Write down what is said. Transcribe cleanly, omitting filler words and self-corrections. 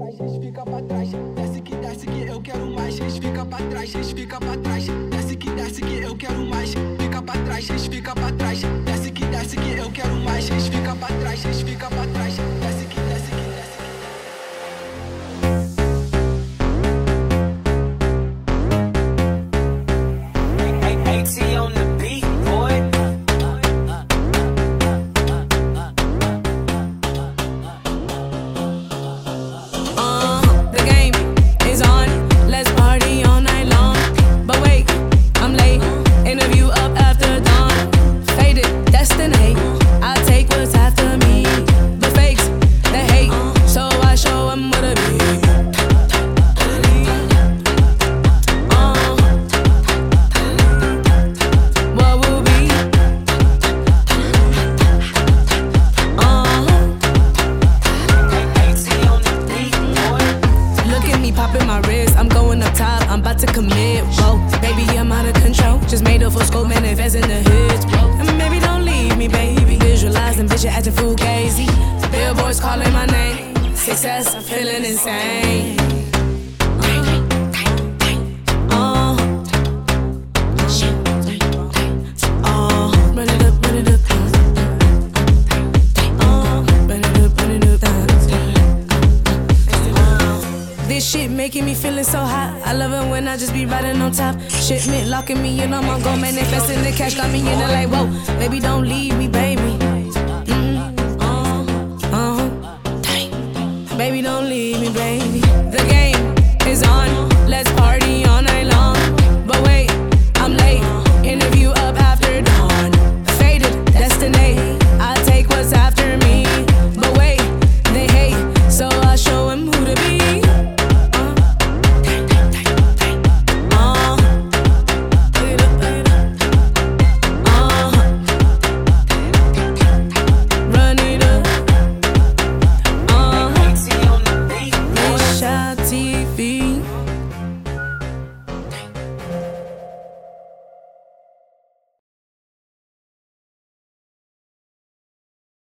fica pra trás. Desce que eu quero mais. Fica pra trás, fica pra trás. Desce que eu quero mais. Fica pra trás, fica pra trás. Desce que eu quero mais. Fica pra trás, fica pra trás. Desce que. On the beat, boy. The game is on. Let's party all night long. But wait, I'm late. Interview up after dawn. Faded destiny. I'll take what's after me. The fakes, they hate. So I show 'em what it be. What will be? Look at me popping my wrist. I'm going up top. I'm about to commit. Whoa, baby, I'm out of control. Just made a full scope, manifest in the hoods. And maybe don't leave me, baby. Visualizing, bitch, you're acting fugazi. Billboards calling my name. Success, I'm feeling insane. Run it up, run it up. Run it up, run it up. This shit making me feeling so hot. I love it when I just be riding on top. Shipment locking me in, I'm on go manifesting the cash. Got me in it like, whoa, baby, don't leave me, baby. Baby, don't leave me, baby. The game is on. Let's party.